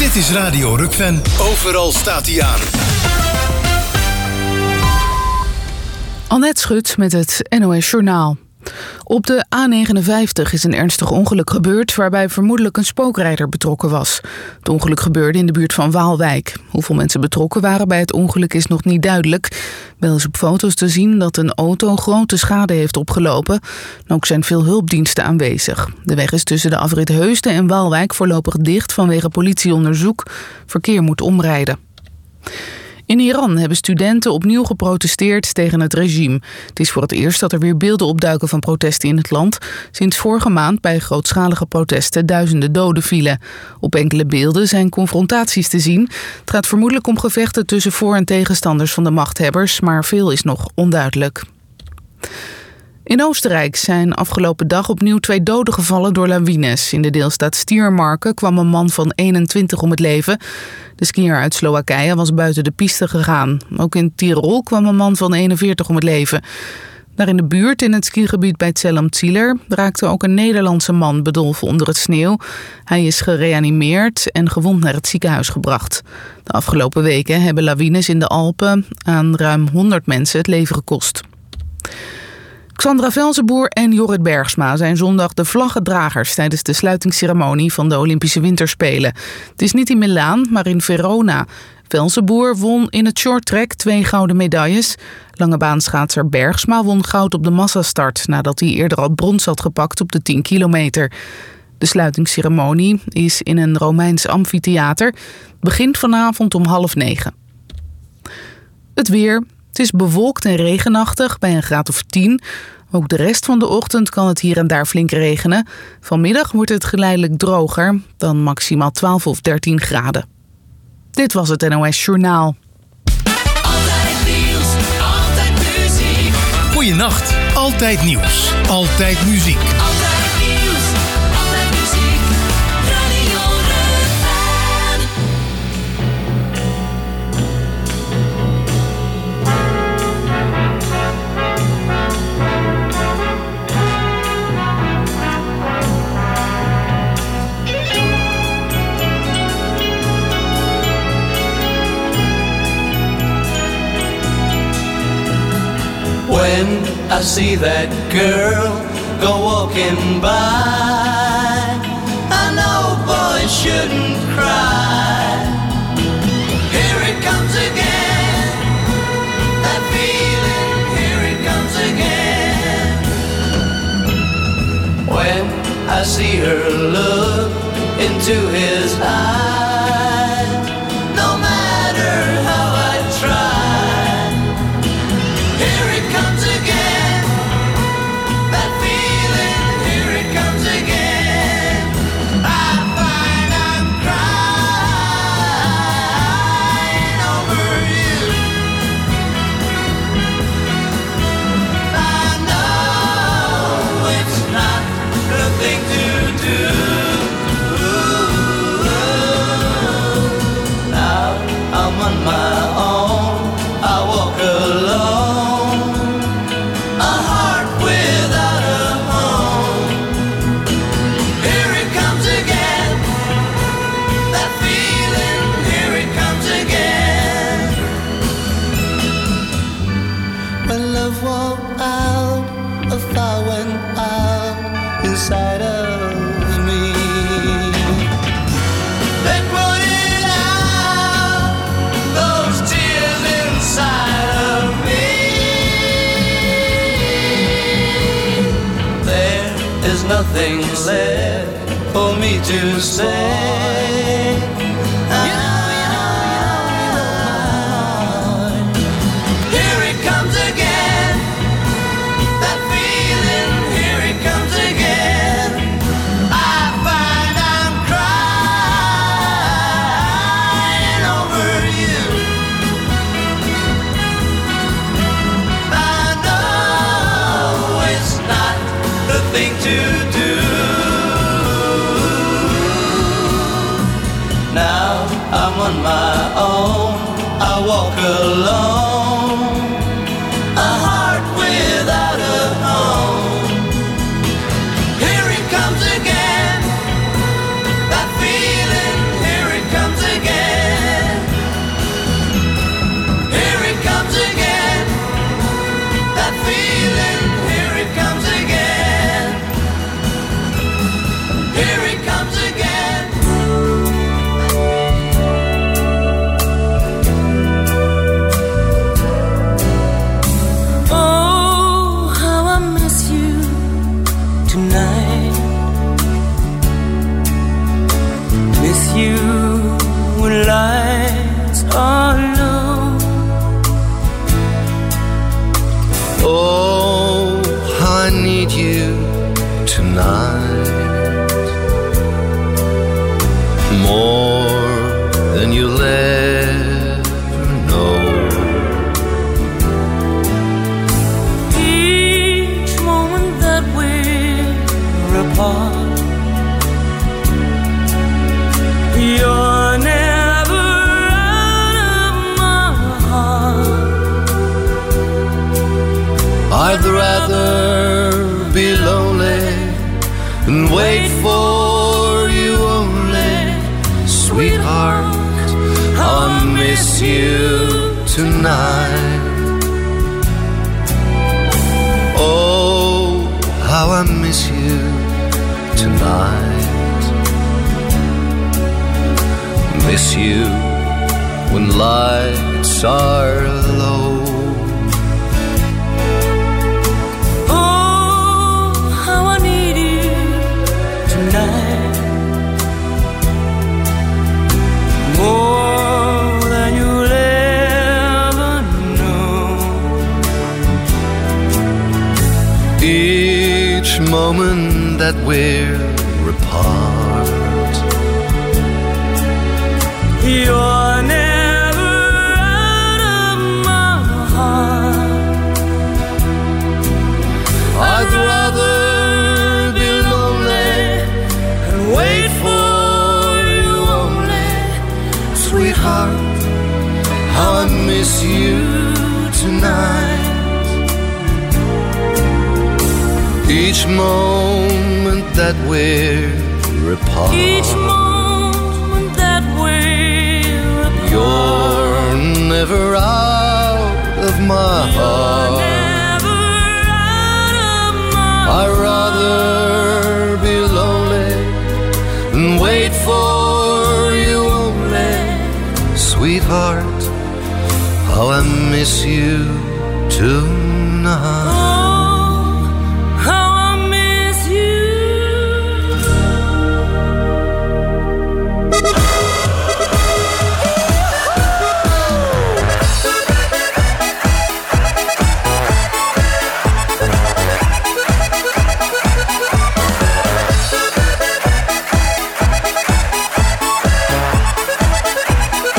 Dit is Radio Rukven. Overal staat hij aan. Annette Schut met het NOS Journaal. Op de A59 is een ernstig ongeluk gebeurd waarbij vermoedelijk een spookrijder betrokken was. Het ongeluk gebeurde in de buurt van Waalwijk. Hoeveel mensen betrokken waren bij het ongeluk is nog niet duidelijk. Wel is op foto's te zien dat een auto grote schade heeft opgelopen. Ook zijn veel hulpdiensten aanwezig. De weg is tussen de afrit Heusden en Waalwijk voorlopig dicht vanwege politieonderzoek. Verkeer moet omrijden. In Iran hebben studenten opnieuw geprotesteerd tegen het regime. Het is voor het eerst dat er weer beelden opduiken van protesten in het land. Sinds vorige maand bij grootschalige protesten duizenden doden vielen. Op enkele beelden zijn confrontaties te zien. Het gaat vermoedelijk om gevechten tussen voor- en tegenstanders van de machthebbers, maar veel is nog onduidelijk. In Oostenrijk zijn afgelopen dag opnieuw 2 doden gevallen door lawines. In de deelstaat Steiermarken kwam een man van 21 om het leven. De skier uit Slowakije was buiten de piste gegaan. Ook in Tirol kwam een man van 41 om het leven. Daar in de buurt, in het skigebied bij Zell-am-Zieler, raakte ook een Nederlandse man bedolven onder het sneeuw. Hij is gereanimeerd en gewond naar het ziekenhuis gebracht. De afgelopen weken hebben lawines in de Alpen aan ruim 100 mensen het leven gekost. Xandra Velzenboer en Jorrit Bergsma zijn zondag de vlaggedragers tijdens de sluitingsceremonie van de Olympische Winterspelen. Het is niet in Milaan, maar in Verona. Velzenboer won in het shorttrack 2 gouden medailles. Langebaanschaatser Bergsma won goud op de massastart nadat hij eerder al brons had gepakt op de 10 kilometer. De sluitingsceremonie is in een Romeins amfitheater. Het begint vanavond om 8:30. Het weer. Het is bewolkt en regenachtig bij een graad of 10. Ook de rest van de ochtend kan het hier en daar flink regenen. Vanmiddag wordt het geleidelijk droger, dan maximaal 12 of 13 graden. Dit was het NOS Journaal. Altijd nieuws, altijd muziek. Goeienacht. Altijd nieuws. Altijd muziek. Altijd nieuws, altijd muziek. Radio Rukven. When I see that girl go walking by, I know boys shouldn't cry. Here it comes again, that feeling, here it comes again. When I see her look into his eyes, no matter how I try, here it comes again, that feeling, here it comes again. I find I'm crying over you. I know it's not the thing to do. Now I'm on my own, I walk alone, a heart without a home. Here it comes again, that feeling, here it comes again. When love walked out, a fire went out inside of me. They put it out, those tears inside of me. There is nothing left for me to say. Here it comes again, that feeling, here it comes again. I find I'm crying over you. I know it's not the thing to do. Now I'm on my own, I walk alone, a heart without a home. Here it comes again, that feeling, here it comes more than you'll ever know. Each moment that we're apart, you're never out of my heart. I'd rather be lonely and wait for you only. Sweetheart, I'll miss you tonight. Oh, how I miss you tonight. Miss you when lights are low. Oh, how I need you tonight. More than you'll ever know. Each moment that we're apart, you're never out of my heart. I'd rather be lonely and wait for you only. Sweetheart, how I miss you tonight. Each moment that we're apart, Each moment that we're apart, you're never out of my heart. never out of my I'd rather be lonely and wait for you only. Sweetheart, how I miss you tonight. Oh, how I miss you.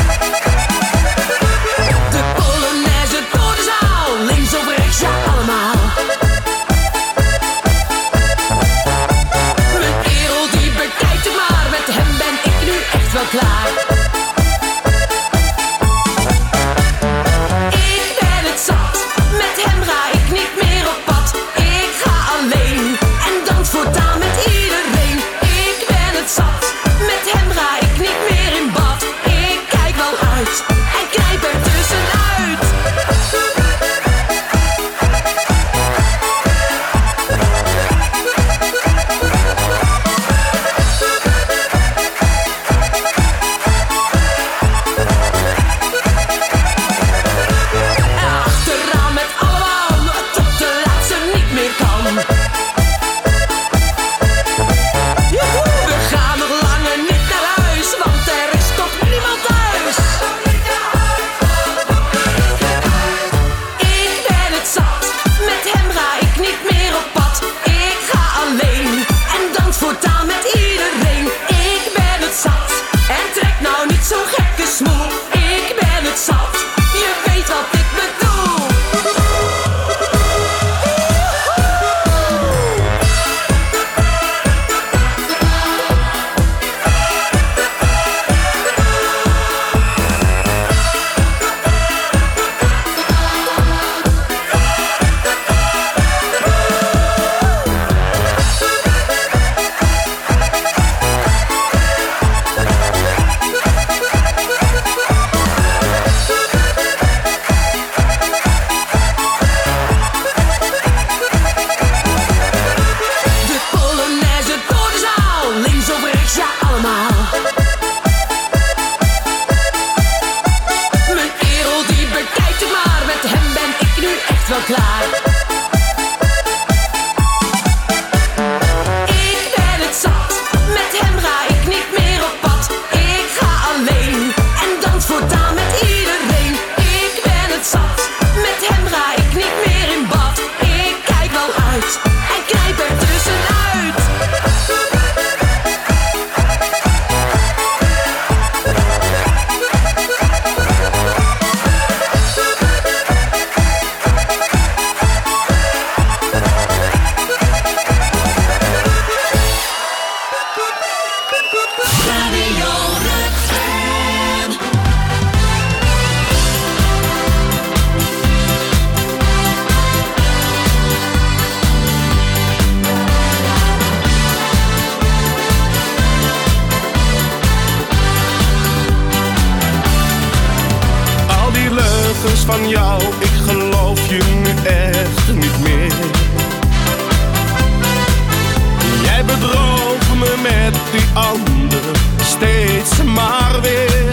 De Polonaise, het is al links of rechts, ja allemaal. van jou, ik geloof je nu echt niet meer. Jij bedroog me met die ander, steeds maar weer.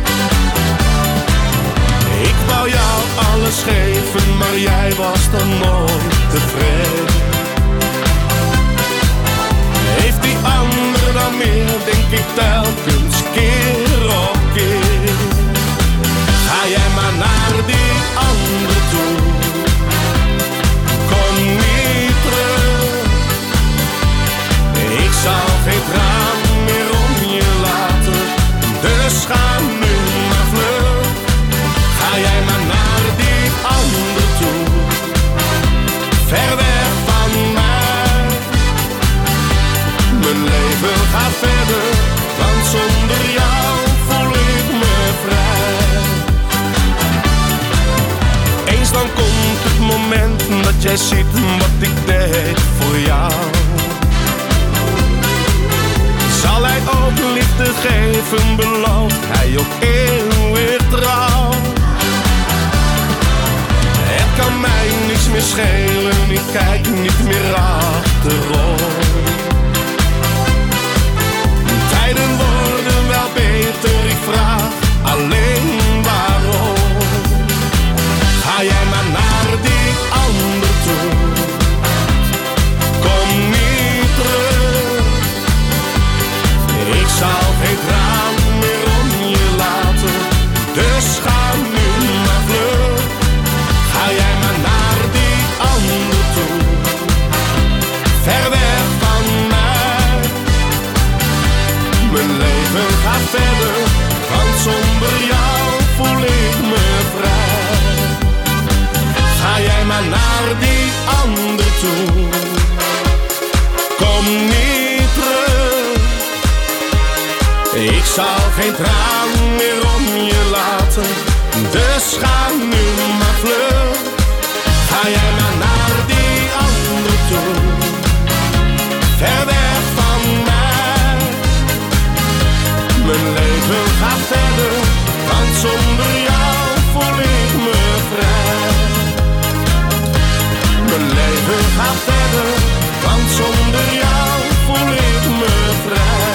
Ik wou jou alles geven, maar jij was dan nooit tevreden. Heeft die ander dan meer, denk ik telkens keer op keer. Ga jij maar naar die ander toe, kom niet terug. Ik zal geen traan meer om je laten, dus ga nu maar vlug. Ga jij maar naar die ander toe, ver weg van mij. Mijn leven gaat verder, want zonder jou voel ik me vrij. Eens dan komt het moment dat jij ziet wat ik deed voor jou. Zal hij ook liefde geven, belooft hij ook eeuwig trouw. Het kan mij niks meer schelen, ik kijk niet meer achterom. Tijden worden wel beter, ik vraag alleen waarom. Ga jij maar naar die ander toe, kom niet terug. Ik zal geen traan meer om je laten, dus ga nu maar vlug. Ga jij maar naar die ander toe, ver weg van mij. Mijn leven gaat verder, want zonder jou voel ik me vrij. Ga jij maar naar die ander toe, kom niet terug. Ik zal geen traan meer om je laten, dus ga nu maar vlug. Ga jij maar naar die ander toe, ver weg van mij. Mijn leven gaat verder, want zonder jou voel ik me vrij. Mijn leven gaat verder, want zonder jou voel ik me vrij.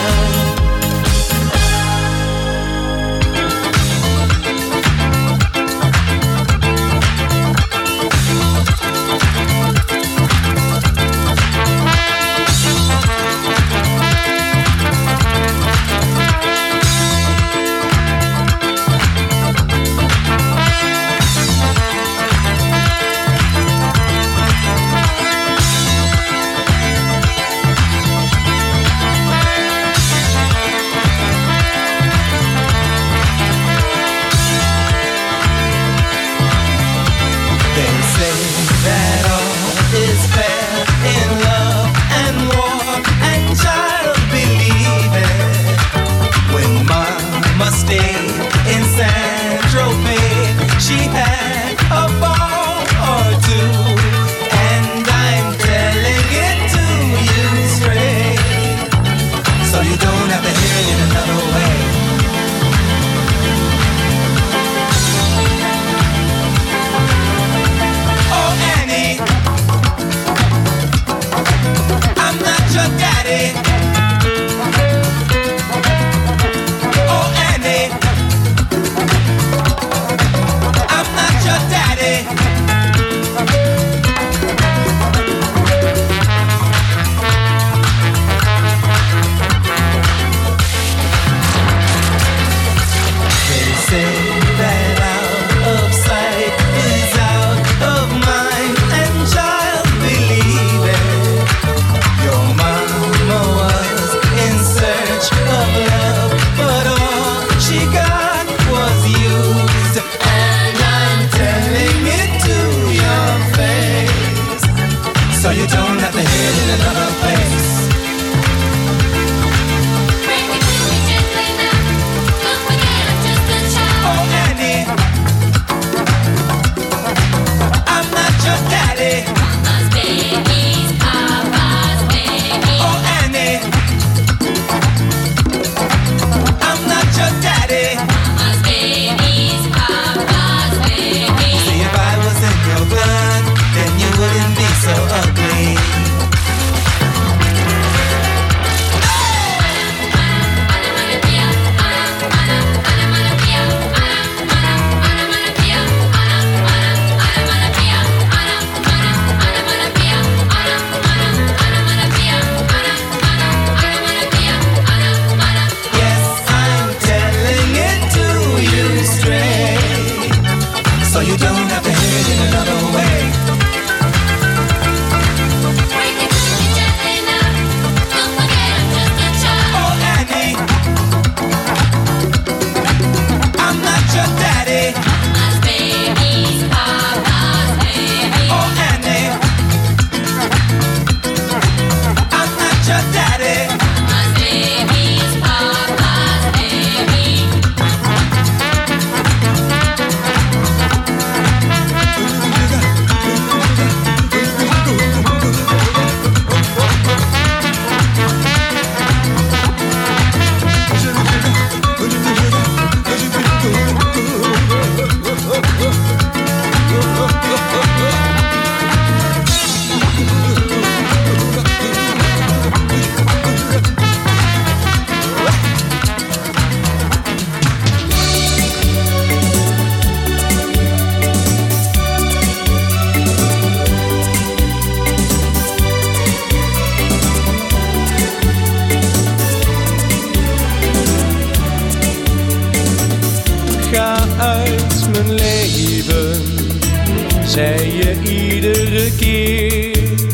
zei je iedere keer.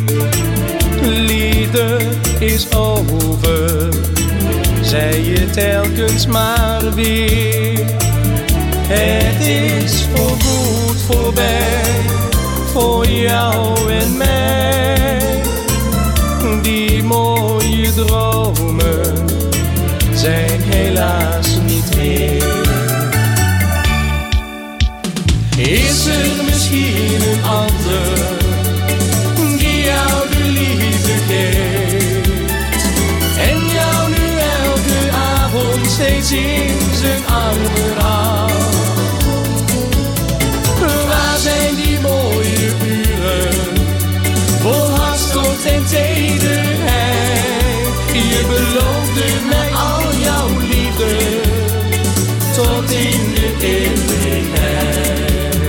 Liefde is over, zei je telkens maar weer. Het is voorgoed voorbij, voor jou en mij. Die mooie dromen zijn helaas niet meer. Is er misschien een ander die jou de liefde geeft en jou nu elke avond steeds in zijn armen houdt? Waar zijn die mooie uren vol hartstocht en tederheid? Je beloofde mij al jouw liefde tot in de eeuwigheid.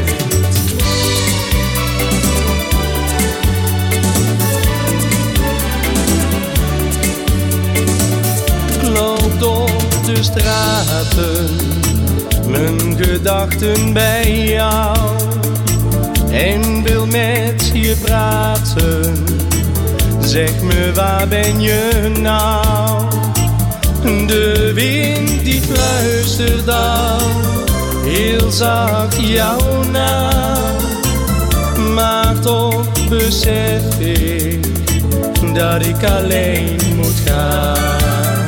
Ik loop door de straten, mijn gedachten bij jou, en wil met je praten. Zeg me, waar ben je nou? De wind die fluistert al heel zacht jouw naam, maar toch besef ik dat ik alleen moet gaan.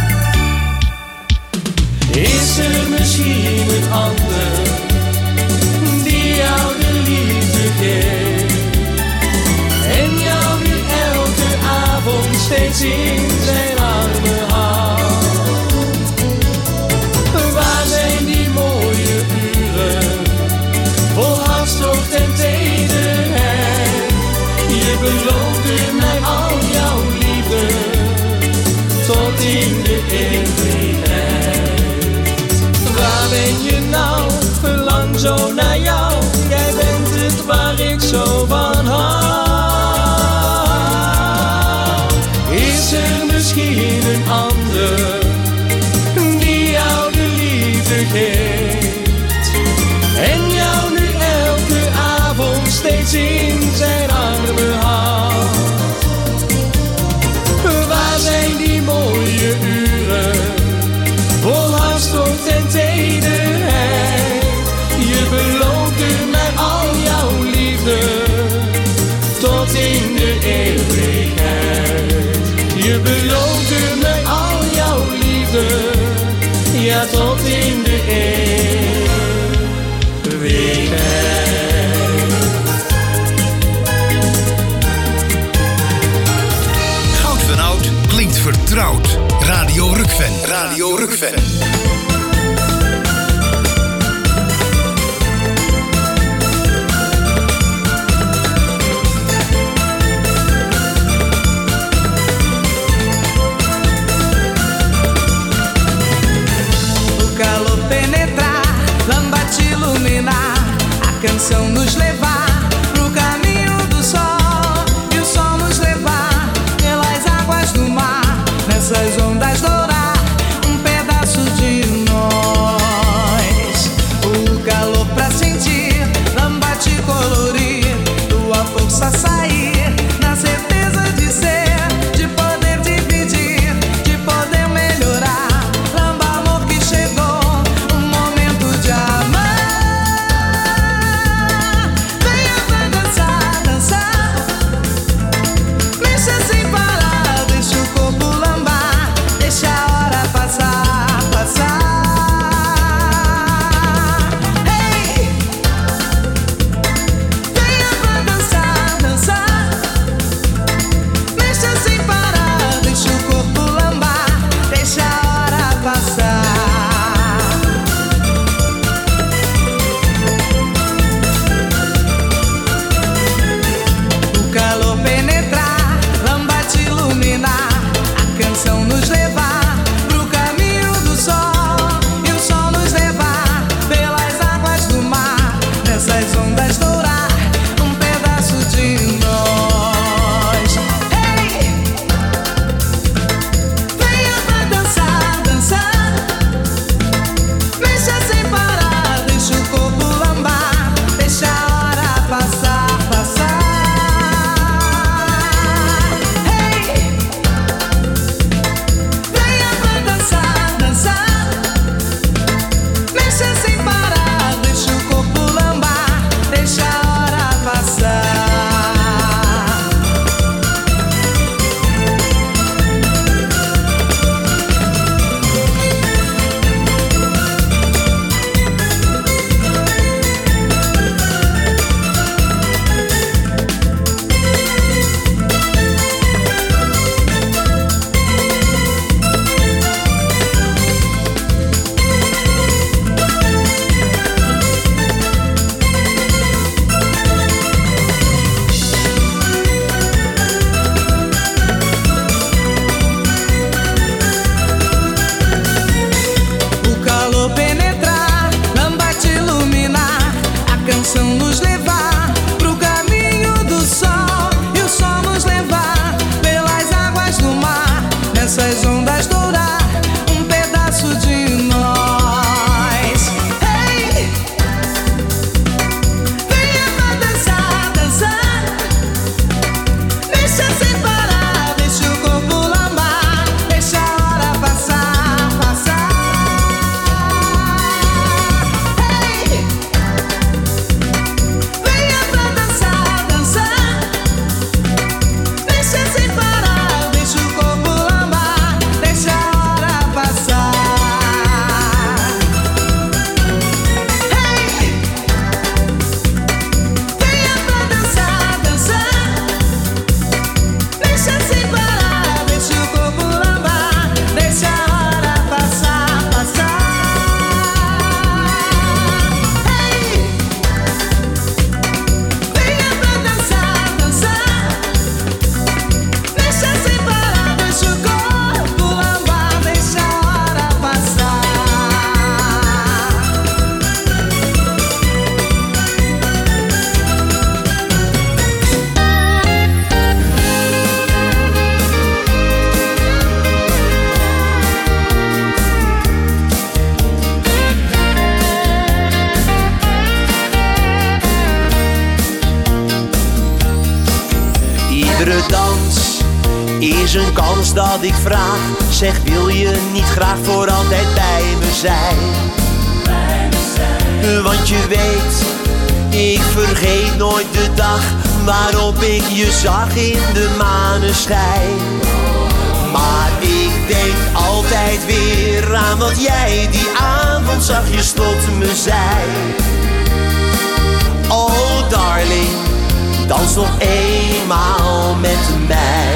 Is er misschien een ander die jou de liefde geeft en jou nu elke avond steeds in zijn armen houdt? Waar zijn die mooie uren vol hartstocht en tederheid? Je beloofde mij al jouw liefde tot in de eeuwigheid. Waar ben je nou? Verlang zo naar jou. Jij bent het waar ik zo van hou. Is er misschien een ander die jou de liefde geeft en jou nu elke avond steeds in zijn armen houdt? Waar zijn die mooie uren vol hartstocht en tederheid? Je beloofde mij al jouw liefde tot in de eeuwigheid. Je beloofde mij al jouw liefde, ja, tot in de eeuwigheid. Goud van Oud klinkt vertrouwd. Radio Rukven. Radio Rukven. Canção nos levar pro caminho do sol, e o sol nos levar pelas águas do mar, nessas ondas dourar um pedaço de is een kans dat ik vraag. Zeg, wil je niet graag voor altijd bij me zijn? Want je weet, ik vergeet nooit de dag waarop ik je zag in de maneschijn. Maar ik denk altijd weer aan wat jij die avond zachtjes tot me zei. Oh darling, dans nog eenmaal met mij.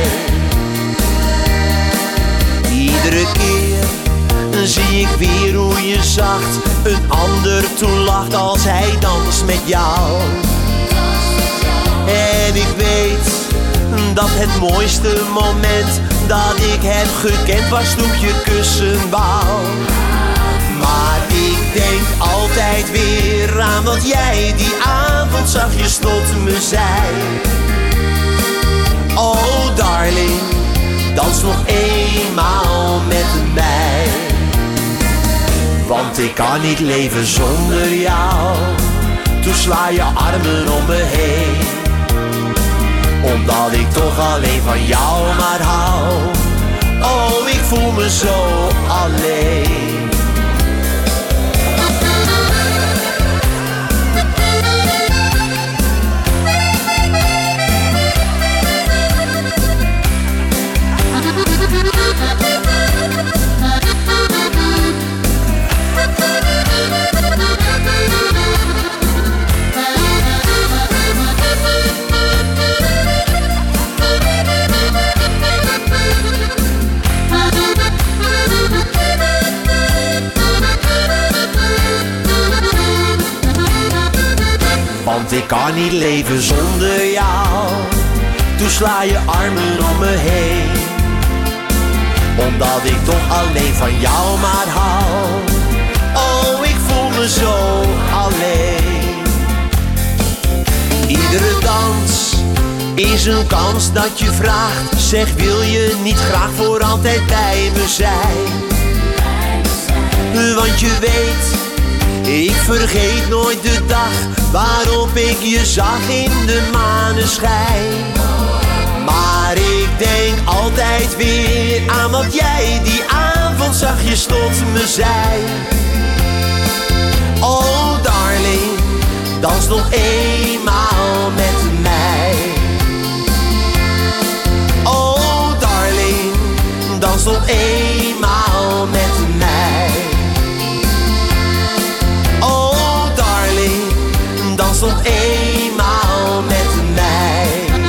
Iedere keer zie ik weer hoe je zacht een ander toelacht als hij danst met jou. En ik weet dat het mooiste moment dat ik heb gekend was toen ik je kussen wou. Maar ik denk altijd weer aan wat jij die avond zachtjes tot me zei. Oh darling, dans nog eenmaal met mij. Want ik kan niet leven zonder jou. Toen sla je armen om me heen. Omdat ik toch alleen van jou maar hou. Oh, ik voel me zo alleen. Want ik kan niet leven zonder jou. Toen sla je armen om me heen. Omdat ik toch alleen van jou maar hou. Oh, ik voel me zo alleen. Iedere dans is een kans dat je vraagt. Zeg, wil je niet graag voor altijd bij me zijn? Want je weet, ik vergeet nooit de dag waarop ik je zag in de maneschijn. Maar ik denk altijd weer aan wat jij die avond zachtjes tot me zei. Oh darling, dans nog eenmaal met mij. Oh darling, dans nog eenmaal met mij. Dans nog eenmaal met mij.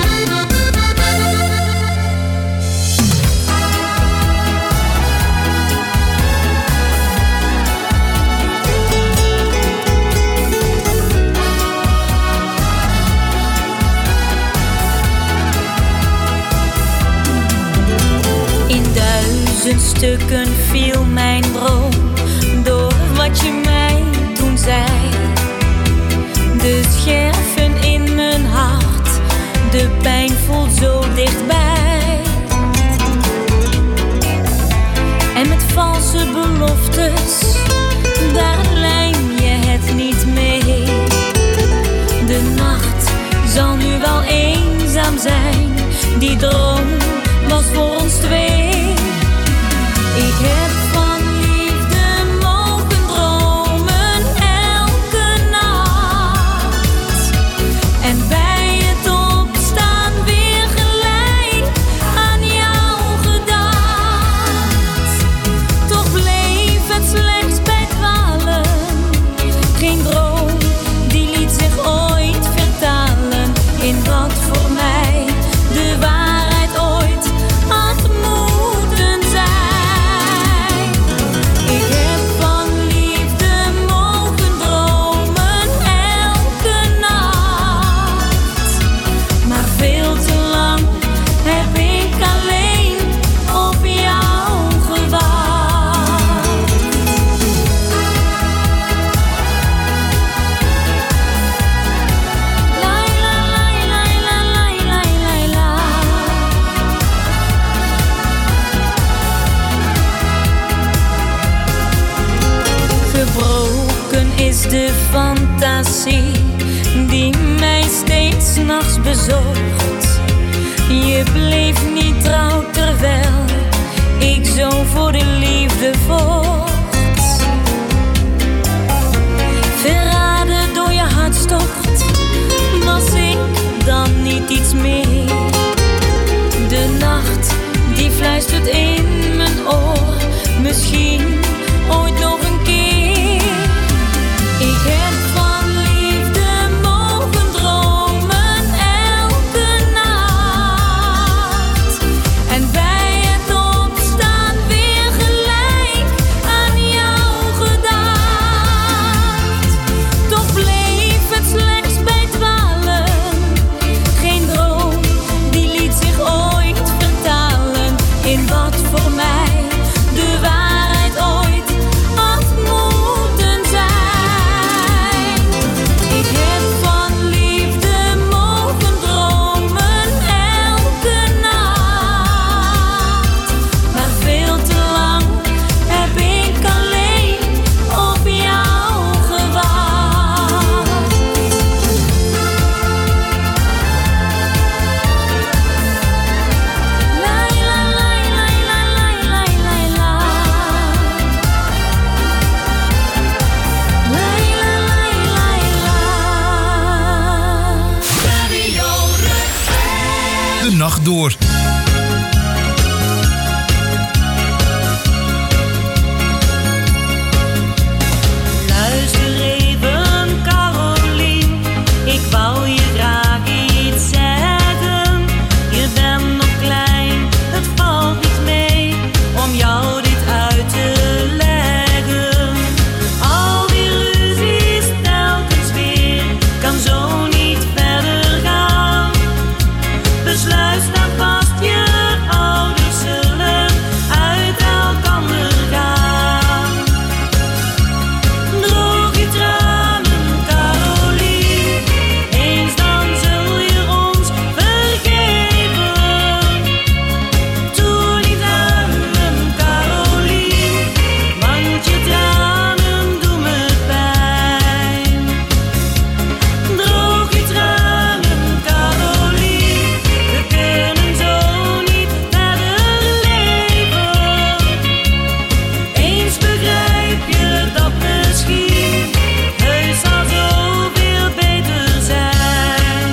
In 1000 stukken viel mijn droom door wat je mij toen zei. De scherven in mijn hart, de pijn voelt zo dichtbij. En met valse beloftes, daar lijm je het niet mee. De nacht zal nu wel eenzaam zijn, die droom was voor ons twee. Ik heb van liefde mogen dromen elke nacht. En bij het opstaan weer gelijk aan jou gedacht. Toch bleef het slechts bij dwalen. Geen droom die liet zich ooit vertalen in wat voor mij de waarheid ooit had moeten zijn. Ik heb van liefde mogen dromen elke nacht. Maar veel te lang heb ik alleen op jou gewacht. La la la la la la la la. Gebroken is de fantasie die mij steeds 's nachts bezocht. Je bleef niet trouw terwijl ik zo voor de liefde vocht. Verraden door je hartstocht, was ik dan niet iets meer? De nacht die fluistert in mijn oor, misschien ooit nog een keer. Ik heb van liefde mogen dromen elke nacht, en bij het opstaan weer gelijk aan jou gedacht. Toch bleef het slechts bij dwalen, geen droom die liet zich ooit vertalen in wat voor mij de waarheid ooit had moeten zijn. Ik heb van liefde mogen dromen elke nacht, maar veel te lang heb ik alleen op jou gewacht. La la la la la la la la. La la la la la. Radio Rukven. De nacht door. Luister even, Carolien, ik wou je graag iets zeggen. Je bent nog klein, het valt niet mee om jou dit uit te leggen. Al die ruzies telkens weer, kan zo niet verder gaan. Besluit staan vast, je ouders zullen uit elkander gaan. Droog je tranen, Carolien, eens dan zul je ons vergeven. Doe niet huilen, Carolien, want je tranen doen me pijn. Droog je tranen, Carolien, we kunnen zo niet verder leven. Eens begrijp je dat misschien, heus zal zoveel beter zijn.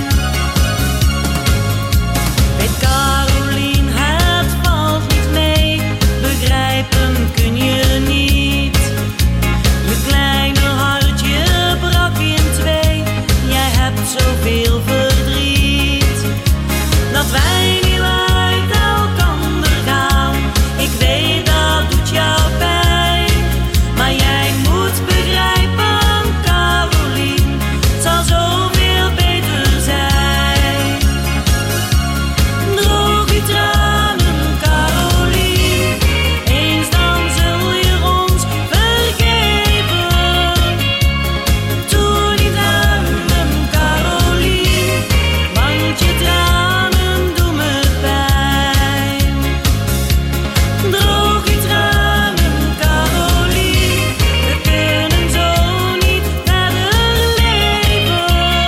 Weet Carolien, het valt niet mee, begrijpen kun je niet. Je kleine hartje brak in twee, jij hebt zoveel verdriet. Dat wij niet uit elkander gaan, ik weet dat doet jou pijn. Maar jij moet begrijpen, Carolien, het zal zoveel beter zijn. Droog je tranen, Carolien, eens dan zul je ons vergeven. Doe niet huilen, Carolien, want je tranen doen me pijn. Droog je tranen, Carolien, we kunnen zo niet verder leven.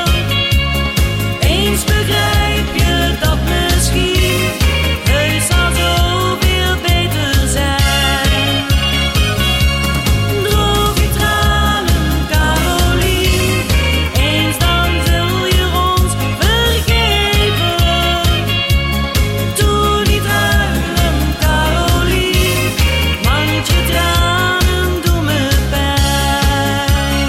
Eens begrijp je dat misschien, heus zal zoveel beter zijn. Droog je tranen, Carolien, eens dan zul je ons vergeven. Doe niet huilen, Carolien, want je tranen doen me pijn.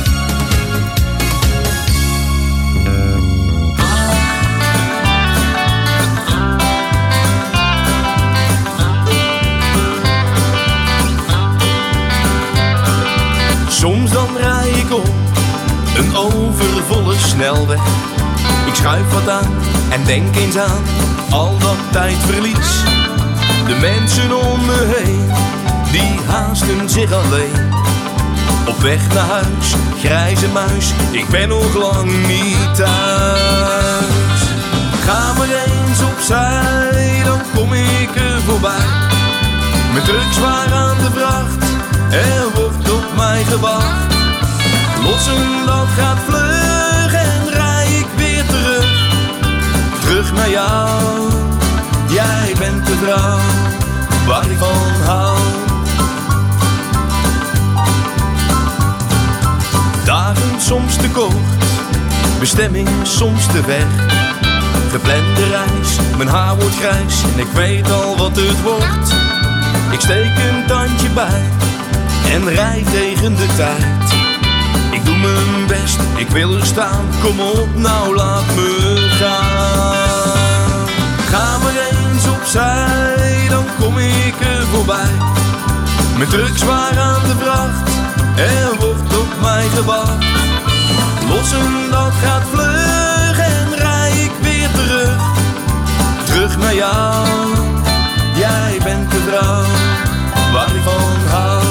Soms dan rij ik op een overvolle snelweg. Ik schuif wat aan en denk eens aan al dat tijdverlies. De mensen om me heen, die haasten zich alleen. Op weg naar huis, grijze muis, ik ben nog lang niet thuis. Ga maar eens opzij, dan kom ik er voorbij. Mijn truck zwaar aan de vracht, er wordt op mij gewacht. Lossen, dat gaat vlug en rij ik weer terug. Terug naar jou. vrouw waar ik van hou. Dagen soms te kort, bestemming soms te ver. Geplande reis, mijn haar wordt grijs en ik weet al wat het wordt. Ik steek een tandje bij en rijd tegen de tijd. Ik doe mijn best, ik wil er staan, kom op nou laat me gaan. Ga maar eens opzij, dan kom ik er voorbij. Mijn truck zwaar aan de vracht, er wordt op mij gewacht. Lossen dat gaat vlug en rij ik weer terug. Terug naar jou, jij bent de vrouw waar ik van hou.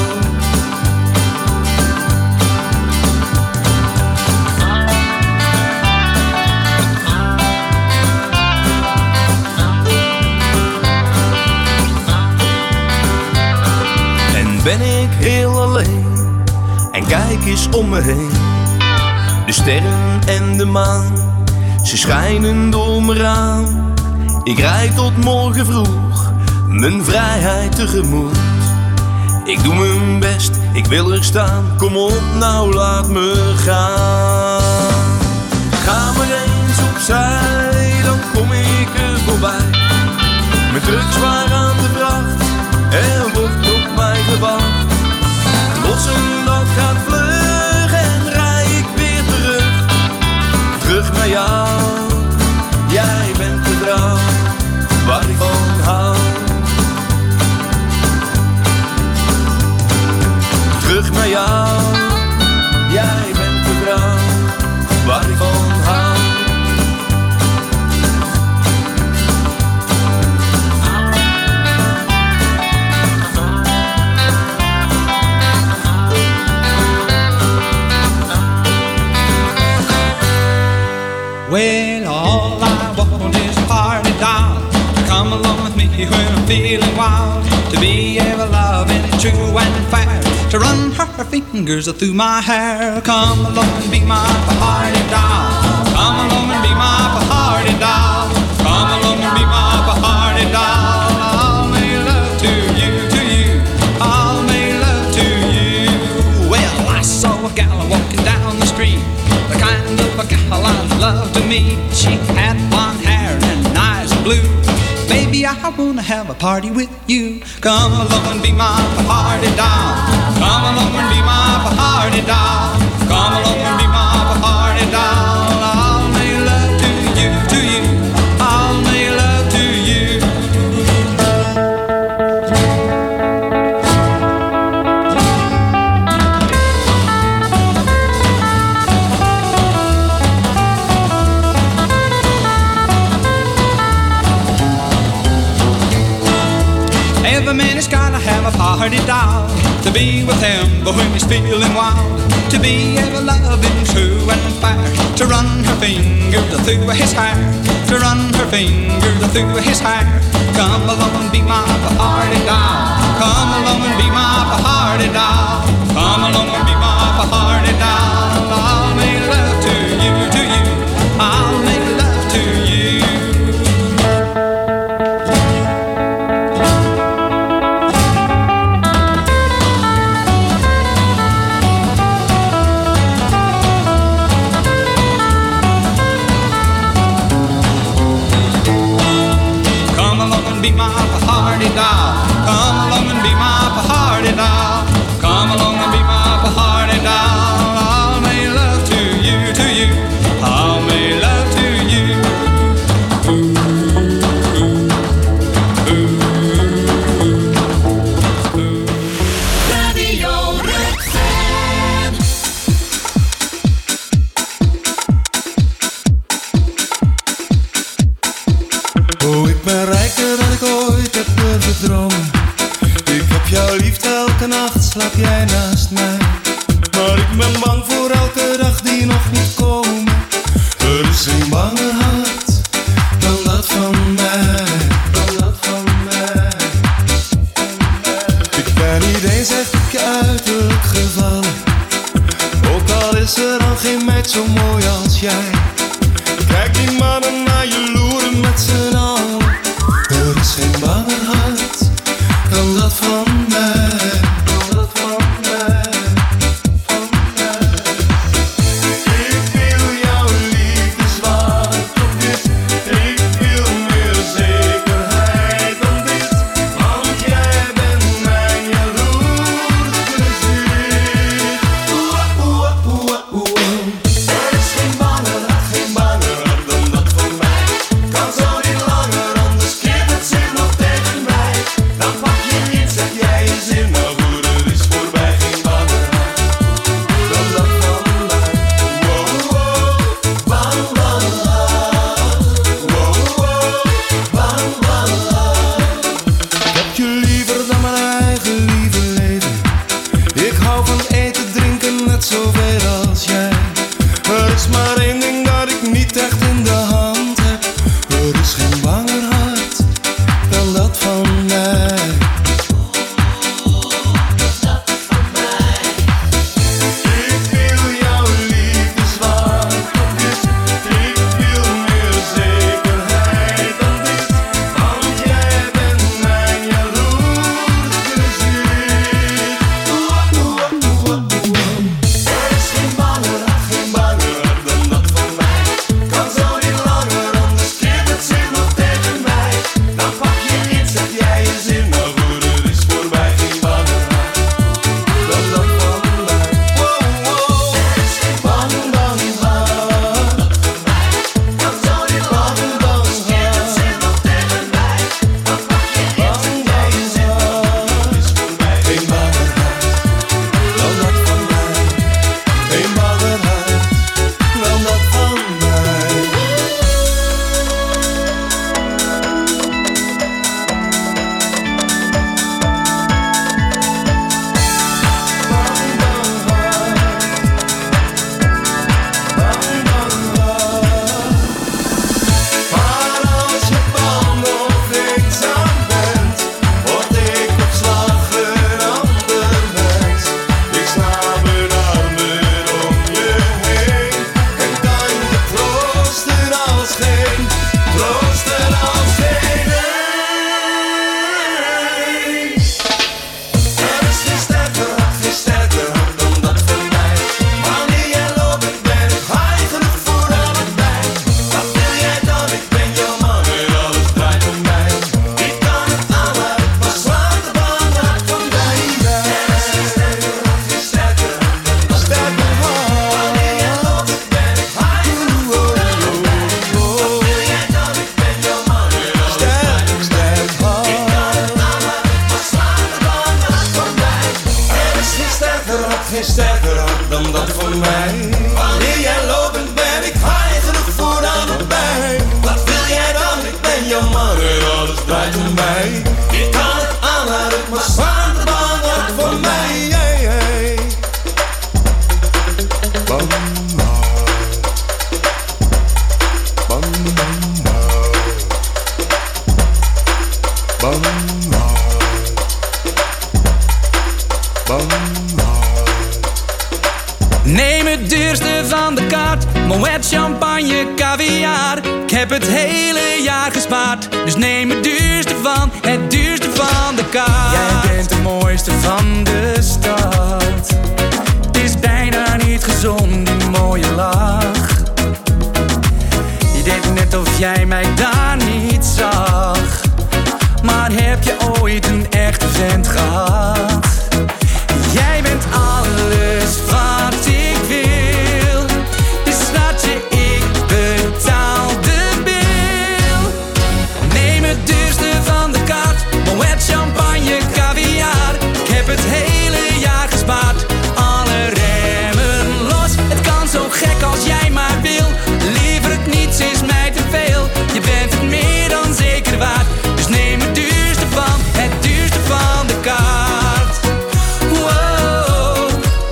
En ben ik heel alleen en kijk eens om me heen. De sterren en de maan, ze schijnen door me raam. Ik rijd tot morgen vroeg, mijn vrijheid tegemoet. Ik doe mijn best, ik wil er staan, kom op nou laat me gaan. Ga maar eens opzij, dan kom ik er voorbij. Mijn truck zwaar aan de vracht, er wordt op mij gewacht. Lossen dat gaat vlug en rij ik weer terug. Terug naar jou, jij bent de vrouw waar ik van hou. Terug naar jou, jij bent de vrouw waar ik van hou. Well, all I want is a party doll to come along with me when I'm feeling wild. To be ever loving, true and fair, to run her fingers through my hair. Come along and be my party doll. Come along and be my party doll. Come along and be my party doll. I'll make love to you. I'll make love to you. Well, I saw a gal walking down the street, the kind of a gal I'd love to meet. She had blonde hair and eyes blue. Baby, I wanna have a party with you. Come along and be my party doll. Come along and be my party doll. Come along and be my party doll. I'll make love to you. I'll make love to you. Every man has gotta have a party doll to be with him, but when he's feeling wild, to be ever loving, true and fair, to run her fingers through his hair, to run her fingers through his hair. Come along and be my party doll. Come along and be my party doll. Come along and be my party doll. I'll make love to you. I'll make love to you. Be my party doll. Come along and be my party doll. Come along and be my party doll. I'll make love to you. I'll make love to you. Ooh, ooh, ooh, ooh. Radio Rukven. Oh, ik ben rijker dan ik ooit heb durven dromen. Ik heb jou lief, elke nacht slaap jij naast mij. Maar ik ben bang voor elke dag die nog niet komt. Er is geen banger hart dan dat van mij. Ik ben niet eens echt op je uiterlijk gevallen. Ook al is er al geen meid zo mooi als jij. Kijk die mannen naar je loeren met z'n allen. Er is geen banger hou van eten, drinken net zoveel als jij. Er is maar één ding dat ik niet echt in de hand heb. Er is geen banger hart dan dat van mij. Neem het duurste van de kaart, Moet champagne, caviar. Ik heb het hele jaar gespaard, dus neem het duurste van de kaart. Jij bent de mooiste van de stad. Het is bijna niet gezond, die mooie lach. Je deed net of jij mij daar niet zag. Maar heb je ooit een echte vent gehad? Jij bent alles wat ik wil. Dus schatje, ik betaal de bil. Neem het duurste van de kaart, Moet champagne, caviar. Ik heb het hele jaar gespaard, alle remmen los. Het kan zo gek als jij maar wil. Liever het niets is mij te veel. Je bent het meer dan zeker waard. Dus neem het duurste van de kaart. Wow,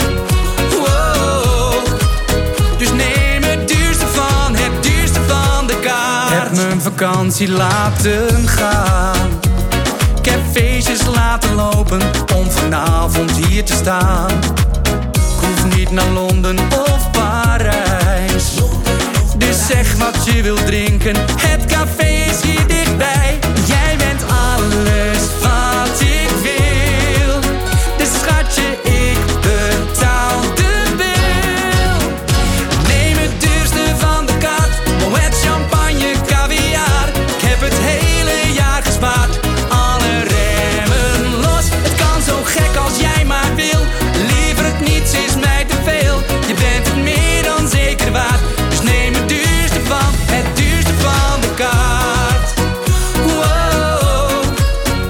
wow. Dus neem het duurste van de kaart. Heb mijn vakantie laten gaan. Ik heb feestjes laten lopen om vanavond hier te staan. Ik hoef niet naar Londen of Parijs. Dus zeg wat je wilt drinken, het café is hier dichtbij. Jij bent alles wat ik wil. Dus schatje, ik betaal de bil. Neem het duurste van de kaart, Moet champagne, caviar. Ik heb het hele jaar gespaard, alle remmen los. Het kan zo gek als jij maar wil. Liever het niets is mij te veel. Je bent het meer dan zeker waard. Dus neem het duurste van de kaart. Wow,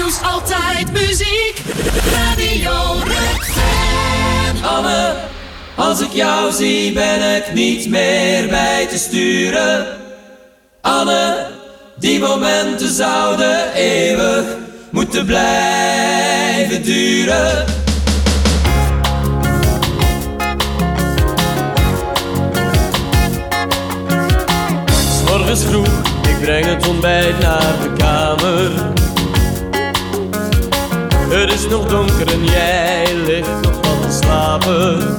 nieuws, altijd muziek. Radio Rukven. Anne, als ik jou zie ben ik niet meer bij te sturen. Anne, die momenten zouden eeuwig moeten blijven duren. 'S morgens vroeg, ik breng het ontbijt naar de kamer. Het is nog donker en jij ligt nog van te slapen.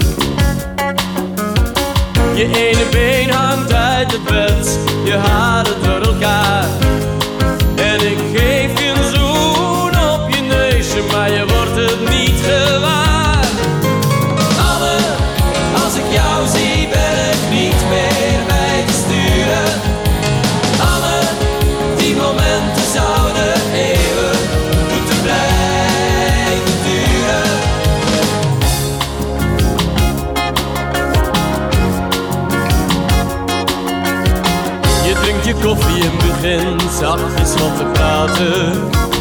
Je ene been hangt uit het bed, je haren door elkaar. En ik geef je een zoen op je neusje, maar je wordt het niet gewaar. Anne, als ik jou zie ben ik niet meer bij te sturen. Anne, die momenten zouden eeuwig moeten blijven duren. Je drinkt je koffie en begint zachtjes wat te praten.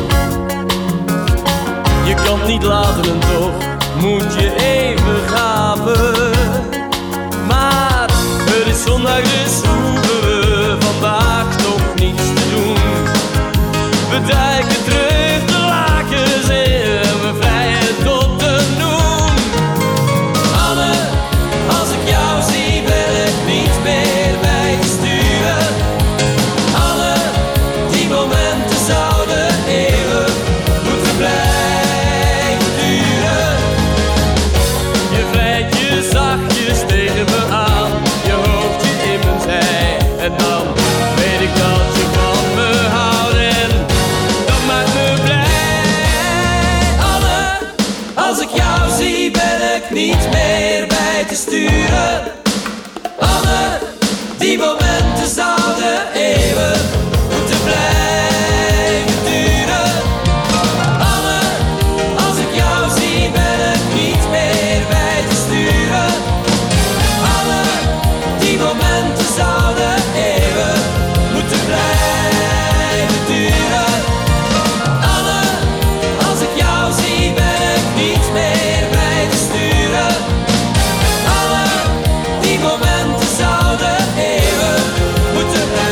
Je kan het niet laten en toch moet je even gapen. Maar het is zondag dus hoeven we vandaag nog niets te doen. We duiken terug de lakens in en we vrijen tot de noen. Anne, als ik jou zie ben ik niet meer bij te sturen. Anne, die momenten zouden eeuwig moeten blijven duren. Je vrijt je zachtjes tegen me aan, je hoofd je in mijn zij. En dan weet ik dat je van me houdt en dat maakt me blij. Anne, als ik jou zie ben ik niet meer bij te sturen. Anne, die momenten zouden eeuwig moeten blijven duren. Anne, als ik jou zie ben ik niet meer bij te sturen. Anne, die momenten zouden eeuwig moeten blijven duren. Anne, als ik jou zie ben ik niet meer bij te sturen. Anne, die momenten zouden eeuwig moeten blijven.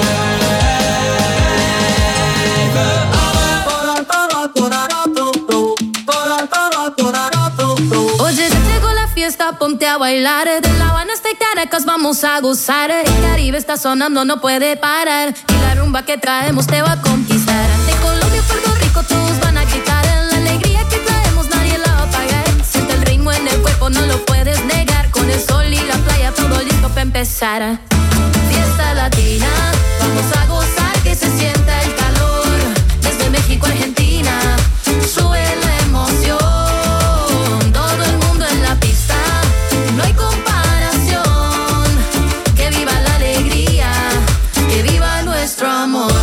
Oye, ya llegó la fiesta, ponte a bailar. De La Habana hasta Caracas vamos a gozar. El Caribe está sonando, no puede parar. Y la rumba que traemos te va a conquistar. De Colombia a Puerto Rico todos van a gritar. La alegría que traemos nadie la va a apagar. Siente el ritmo en el cuerpo, no lo puedes negar. Con el sol y la playa todo listo para empezar. Fiesta latina, vamos a gozar que se sienta el calor. Desde México a Argentina, sube la emoción. Todo el mundo en la pista, no hay comparación. Que viva la alegría, que viva nuestro amor.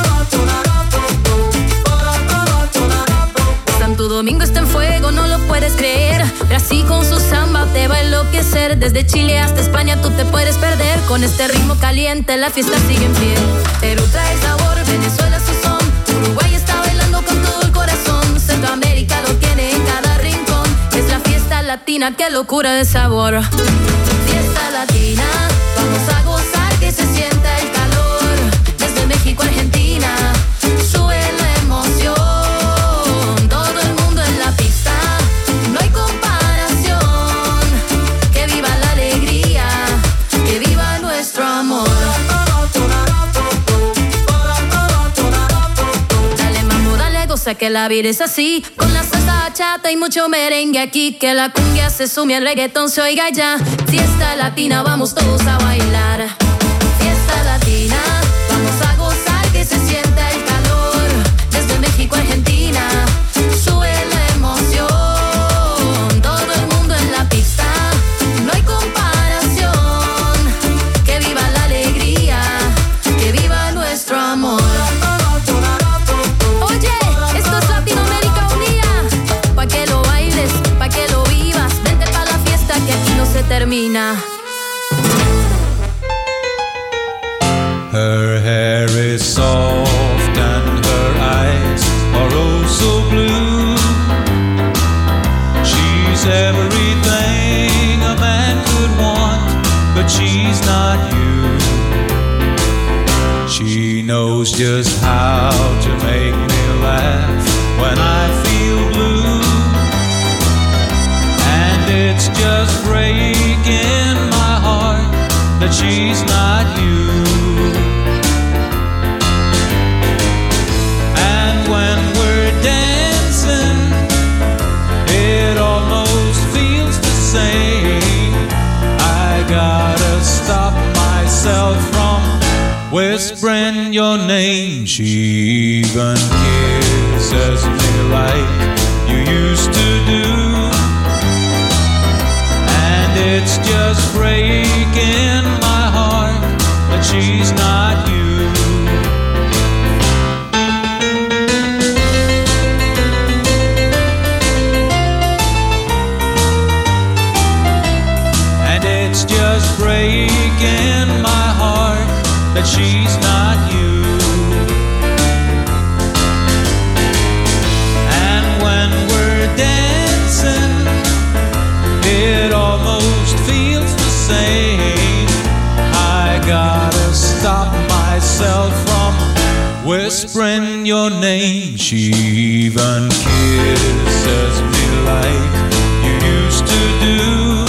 Santo Domingo está en fuego, no lo puedes creer. Brasil con su samba te va a enloquecer. Desde Chile hasta España tú te puedes perder. Con este ritmo caliente la fiesta sigue en pie. Perú trae sabor, Venezuela su son. Uruguay está bailando con todo el corazón. Centroamérica lo tiene en cada rincón. Es la fiesta latina, qué locura de sabor. Fiesta latina, vamos a gozar que se sienta el calor. Desde México a Argentina, sube la emoción. Todo el mundo en la pista, no hay comparación. Que viva la alegría, que viva nuestro amor. Dale mambo, dale goza que la vida es así. Con la salsa bachata y mucho merengue aquí. Que la cumbia se sume al reggaetón se oiga ya. Fiesta latina, vamos todos a bailar. Fiesta latina, vamos a gozar que se sienta el calor. Desde México a Argentina, sube la emoción. Todo el mundo en la pista, no hay comparación. Que viva la alegría, que viva nuestro amor. Oye, esto es Latinoamérica unida. Pa' que lo bailes, pa' que lo vivas. Vente pa' la fiesta que aquí no se termina. Her hair is soft and her eyes are oh so She knows just how to make me laugh when I feel blue. And it's just breaking my heart that she's not you. And when we're dancing, it almost feels the same. I gotta stop myself from whispering your name. She even kisses me like you used to do. And it's just breaking my heart that she's not you. And it's just breaking my heart that she's not you. And when we're dancing, it almost feels the same. I gotta stop myself from whispering your name. She even kisses me like you used to do.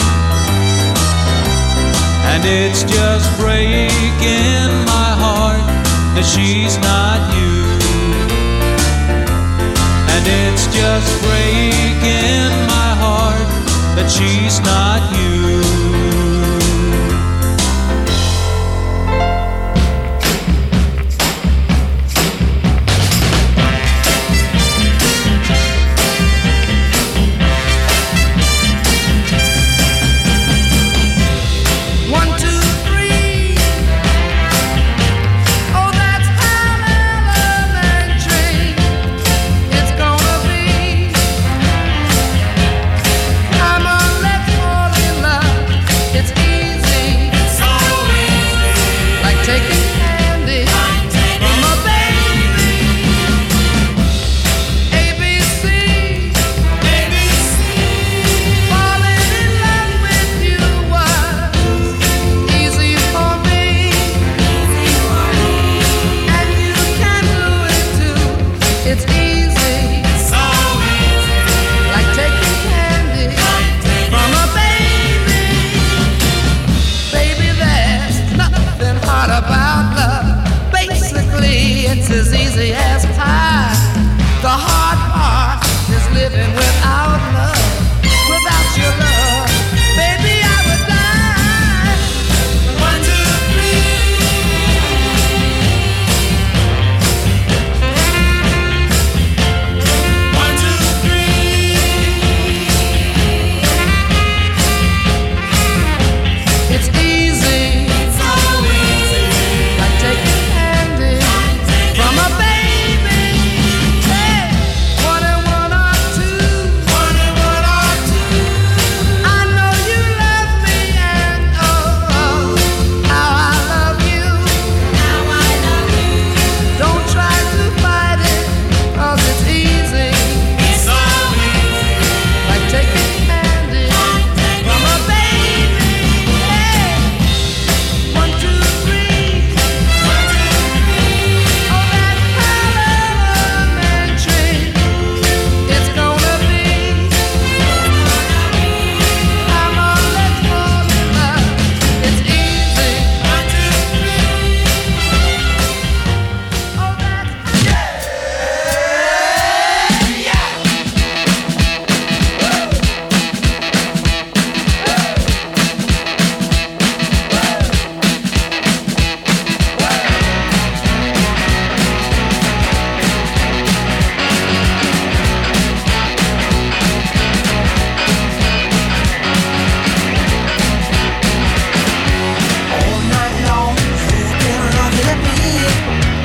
And it's just breaking my heart that she's not you. And it's just breaking my heart that she's not you.